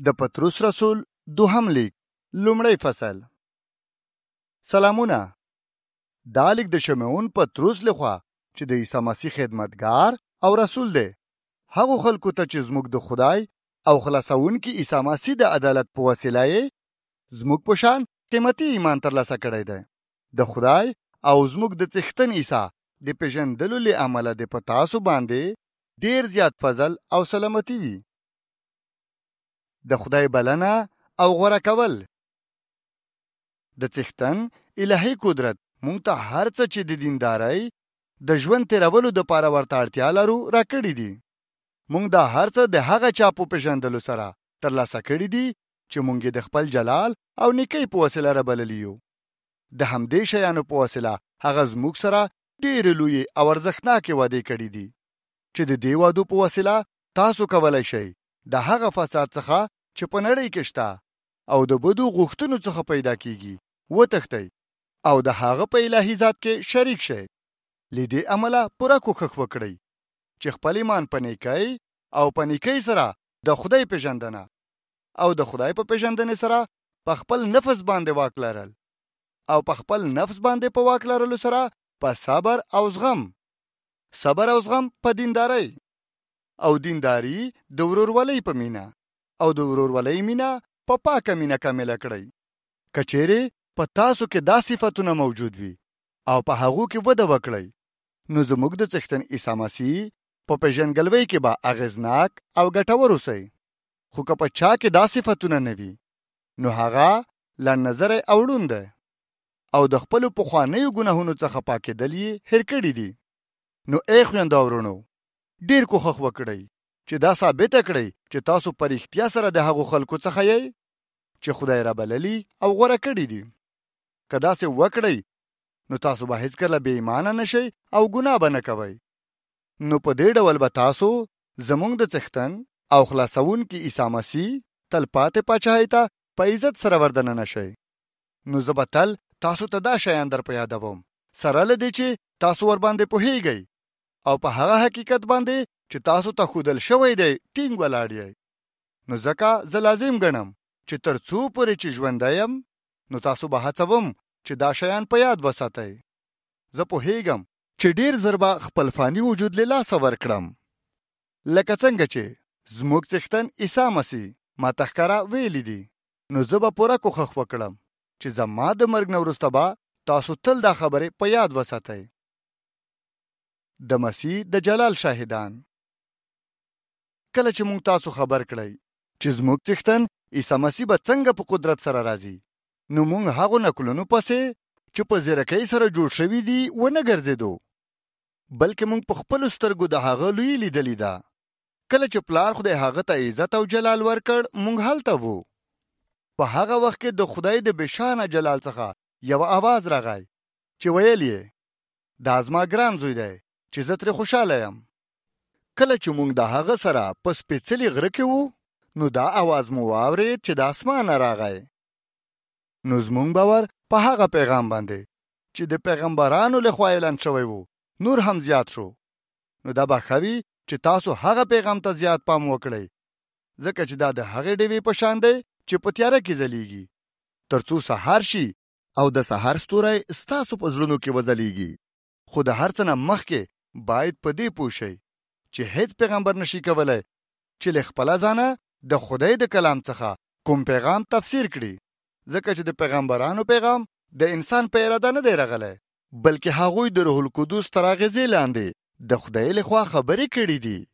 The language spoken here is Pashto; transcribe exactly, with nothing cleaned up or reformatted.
د پطرس رسول دوهم لیک لومړی فصل. سلامونه. دا لیک د شمعون پطرس لخوا چې د عیسی مسیح خدمتګار او رسول دی، هغو خلکو ته چې زموږ د خدای او خلاصونکي عیسی مسیح د عدالت په وسیله یې زموږ په شان قیمتي ایمان ترلاسه کړی دی. د خدای او زموږ د څښتن عیسی د پیژندلو له امله د په تاسو باندې ډیر زیات فضل او سلامتی وي. د خدای بلنه او غوره کول. د څښتن الهي قدرت مونږ ته هر څه چې د دیندارۍ د ژوند تیرولو د پاره ورته اړتیا لرو راکړي دي. مونږ دا هر څه د هغه چا په پیژندلو سره ترلاسه کړي دي چې مونږ د خپل جلال او نیکۍ په وسیله رابللي یو. د همدې شیانو په وسیله هغه زموږ سره ډېرې لویې او ارزښتناکې وعدې کړي دي چې د دې وعدو په وسیله تاسو کولی شئ د هغه فساد څخه چې په نړۍ کې شته او د بدو غوښتنو څخه پیدا کیږي وتښتئ او د هغه په الهي ذات کې شریک شئ. له دې عمله پوره کوښښ وکړئ چې خپل ایمان په نیکۍ او په نیکۍ سره د خدای پیژندنه او د خدای په پیژندنې سره په خپل نفس باندې واک لرل او په خپل نفس باندې په واک لرلو سره په صبر او زغم صبر او زغم په دیندارۍ او دینداری د ورورولۍ په مینا او د ورورولۍ مینا په پا پاکه مینا کامله کړئ. کچېرې په تاسو کې دا صفتونه موجود وي او په هغو کې وده وکړئ نو زموږ د څښتن عیسی مسیح په پیژنګلوۍ کې به اغیزناک او ګټور اوسئ. خو که په چا کې دا صفتونه نه وي نو هغه لنډ او ړوند دی او د خپلو پخوانیو ګناهونو څخه پاکېدل یې هېر کړي دي. نو ای خویندو او ورونو، ډېر کوښښ وکړئ چې دا ثابته کړئ چې تاسو په رښتیا سره د هغو خلکو څخه یې چې خدای رابللي او غوره کړي دي. که داسې وکړئ نو تاسو به هیڅکله بې ایمانه نشئ او ګناه به نه کوئ. نو په دې ډول به تاسو زموږ د څښتن او خلاصونکي عیسی مسیح تلپاتې پاچاهۍ ته په عزت سره وردننه شئ. نو زه به تل تاسو ته دا شیان در په یادوم، سره له دې چې تاسو ورباندې پوهیږئ او په هغه حقیقت باندې چې تاسو ته ښودل شوی دی ټینګ ولاړ یئ. نو ځکه زه لازم ګڼم چې تر څو پورې چې ژوندی یم نو تاسو به هڅوم چې دا شیان په یاد وساتئ. زه پوهیږم چې ډیر زر به خپل فانی وجود له لاسه ورکړم، لکه څنګه چې زموږ څښتن عیسی مسیح ما ته ښکاره ویلي دي. نو زه به پوره کوښښ وکړم چې زما د مرګ نه وروسته به تاسو تل دا خبرې په یاد وساتئ. د مسیح د جلال شاهدان. کله چې موږ تاسو خبر کړئ چې زموږ څښتن عیسی مسیح به څنګه په قدرت سره راځي، نو موږ هغو نکلونو پسې چې په زیرکۍ سره جوړ شوي دي ونه ګرځېدو، بلکې موږ په خپلو سترګو د هغه لوی لیدلې ده. کله چې پلار خدای هغه ته عزت او جلال ورکړ موږ هلته وو. په هغه وخت کې د خدای د بشانه جلال څخه یو आवाज راغی چې ویل یې دا زما ګران زوی دی چې زه ترې خوشحاله یم. کله چې موږ د هغه سره په سپېڅلي غره کې وو نو دا आवाज مو واورېد چې د اسمانه راغی. نو زموږ باور په هغه پیغام باندې چې د پیغمبرانو لخوا اعلان شوی وو نور هم زیات شو. نو دا به ښه وي چې تاسو هغه پیغام ته زیات پام وکړئ، ځکه چې دا د هغې ډېوې په شان دی چې په تیاره کې ځلیږي تر څو سهار شي او د سهار ستوری ستاسو په زړونو کې وځلیږي. خو د هر څه نه مخکې باید په دې پوه شئ چې هیڅ پیغمبر نشي کولی چې له خپله ځانه د خدای د کلام څخه کوم پیغام تفسیر کړي، ځکه چې د پیغمبرانو پیغام د انسان په اراده نه دی راغلی، بلکې هغوی د روح القدس تر اغېزې لاندې د خدای لخوا خبرې کړي دي.